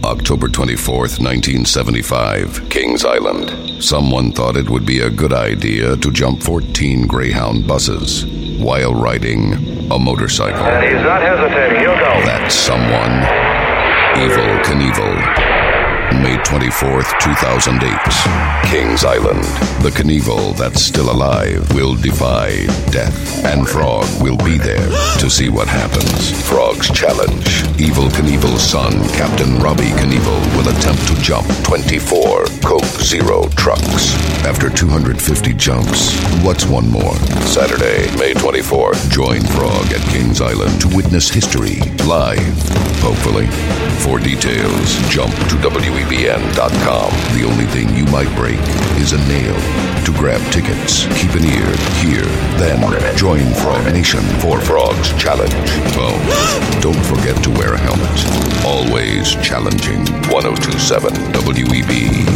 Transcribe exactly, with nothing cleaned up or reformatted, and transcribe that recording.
October twenty-fourth, nineteen seventy-five, Kings Island. Someone thought it would be a good idea to jump fourteen Greyhound buses while riding a motorcycle. And he's not hesitating. He'll go. That someone, Evel Knievel. May twenty-fourth, two thousand eight, Kings Island. The Knievel that's still alive will defy death, and Frog will be there to see what happens. Frog's challenge. Evel Knievel's son, Captain Robbie Knievel, will attempt to jump twenty-four Coke Zero trucks. After two hundred fifty jumps, what's one more? Saturday, May twenty-fourth, join Frog at Kings Island to witness history live, hopefully. For details, jump to W E B N dot com. The only thing you might break is a nail. To grab tickets, keep an ear here. Then join Frog Nation for Frog's Challenge. Oh, don't forget to wear a helmet. Always challenging. ten twenty-seven W E B.